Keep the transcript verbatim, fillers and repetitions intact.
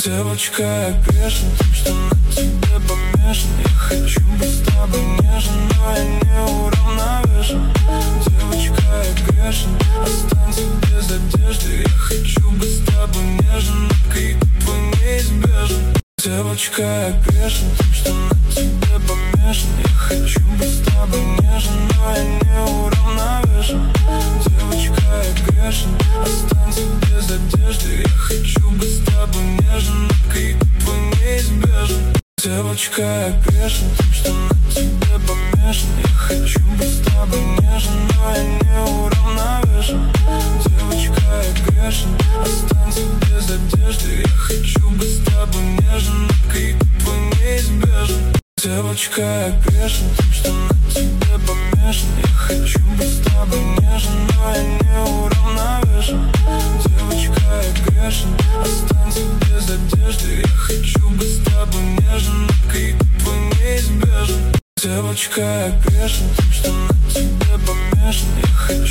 Девочка, я грешен тем, что на тебе помешан. Я хочу быть с тобой нежен, но я не уравновешен. Девочка, я грешен, останься без одежды. Я хочу быть с тобой нежен, но крик твой неизбежен. Девочка, я грешен тем, что на тебе помешан. Я хочу быть с тобой нежен, но я не уравновешен. Девочка, я грешен, останься без одежды. Я хочу быть с тобой нежен, но крик твой неизбежен. Девочка, я грешен тем, что на тебе помешан. Я хочу быть с тобой нежен, но я не уравновешен. Девочка, я грешен, останься без одежды. Я хочу быть с тобой нежен, но крик твой неизбежен. Девочка, я грешен тем, что на тебе помешан. Я хочу быть с тобой нежен, но я не уравновешен. Девочка, я грешен, останься без одежды. Я хочу быть с тобой нежен, но крик твой неизбежен. Девочка, я грешен тем, что на тебе помешан. Я хочу